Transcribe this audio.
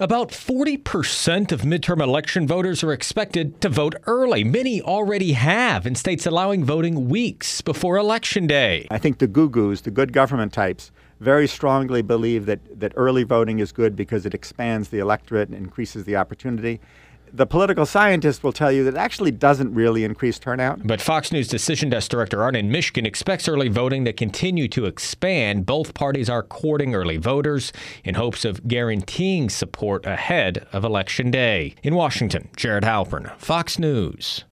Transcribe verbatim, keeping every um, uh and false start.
About forty percent of midterm election voters are expected to vote early. Many already have in states allowing voting weeks before Election Day. I think the goo-goos, the good government types, very strongly believe that, that early voting is good because it expands the electorate and increases the opportunity. The political scientist will tell you that it actually doesn't really increase turnout. But Fox News Decision Desk Director Arnon Mishkin expects early voting to continue to expand. Both parties are courting early voters in hopes of guaranteeing support ahead of Election Day. In Washington, Jared Halpern, Fox News.